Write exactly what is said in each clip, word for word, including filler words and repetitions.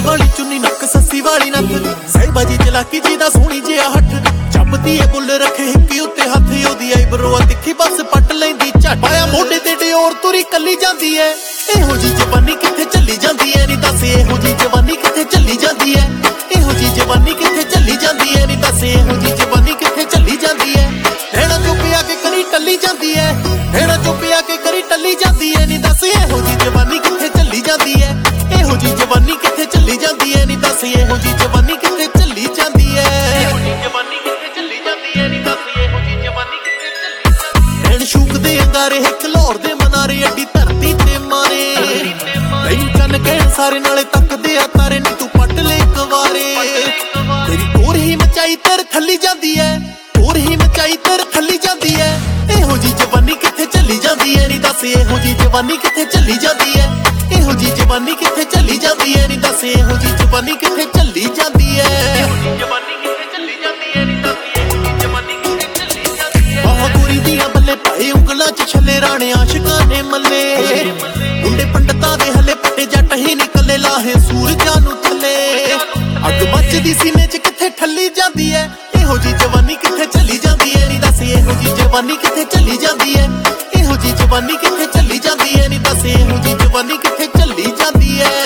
वाली चुन्नी नक सस्सी वाली नक साहिबाजी चलाकी जी दा सोहनी जिहा हट जपदी ए बुल रखे हिक्की उत्ते हथ ओदी आईब्रो तिखी बस पट लैंदी झट पाया मोढे ते डिओर तुरी कल्ली जांदी ऐ एहो जी जवानी किथे चली जांदी ऐ नी दस एहो जी जवानी किथे चली जांदी ऐ एहो जी जवानी किथे चली जांदी ऐ नी दस एहो जी जवानी किथे चली जांदी ऐ नैना चुप आके करी टल्ली जांदी ऐ नैना चुप आके करी टल्ली जांदी ऐ नी दस एहो जी जवानी किथे चली जांदी ऐ एहो जी जवानी किथे चली जांदी ऐ नी दस एहो जी जवानी किथे चली जांदी ऐ एहो जी जवानी किथे चली जांदी ऐ नी दस एहो जी जवानी किथे चली जांदी ऐ शूक दे अंगारे हिक लाहौर दे मनारे अड्डी धरती ते मारे कई कन कहण सारे नाले तकदे आ तारे नी तू पट ले इक वारे तेरी टोर ही मचाई तेरे थल्ली जांदी ऐ टोर ही मचाई तेरे थल्ली जांदी ऐ एहो जी जवानी किथे चली जांदी ऐ नी दस एहो जी जवानी किथे चली जांदी ऐ एहो जी जवानी किथे चली जांदी ऐ नी दस एहो जी जवानी किथे चली जांदी ऐ एहो जी जवानी किथे चली जांदी ऐ नी दस एहो जी जवानी किथे चली जांदी ऐ बहादुरी दियां बल्ले पाए उंगलां च छले राणे आशिकां ने मल्ले मुंडे पंडितां दे हले पट्टे जट ही निकले लाहे सूरजां नूं थल्ले अग मचदी सीने च किथे ठल्ली जांदी ऐ एहो जी जवानी किथे चली जांदी ऐ नी दस एहो जी जवानी किथे चली जांदी ऐ एहो जी जवानी किथे चली जांदी ऐ नी दस एहो जी जवानी किथे चली जांदी ऐ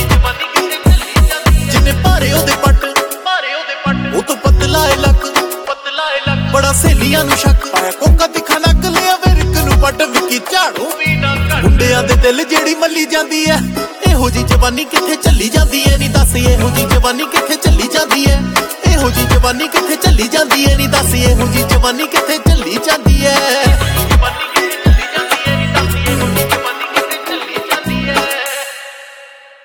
जिन्ने भारे ओदे पट भारे ओदे पट ओ तो पतला ए लक पतला ए लक बड़ा सहेलियां नूं शक पाया कोका तिखा नक लिया विरक नूं पट विकी झाड़ू मुंडियां दे दिल जेड़ी मल्ली जांदी ऐ एहो जी जवानी किथे चली जांदी ऐ नी दस एहो जी जवानी किथे चली जांदी ऐ एहो जी जवानी किथे चली जांदी ऐ नी दस एहो जी जवानी किथे चली जांदी ऐ।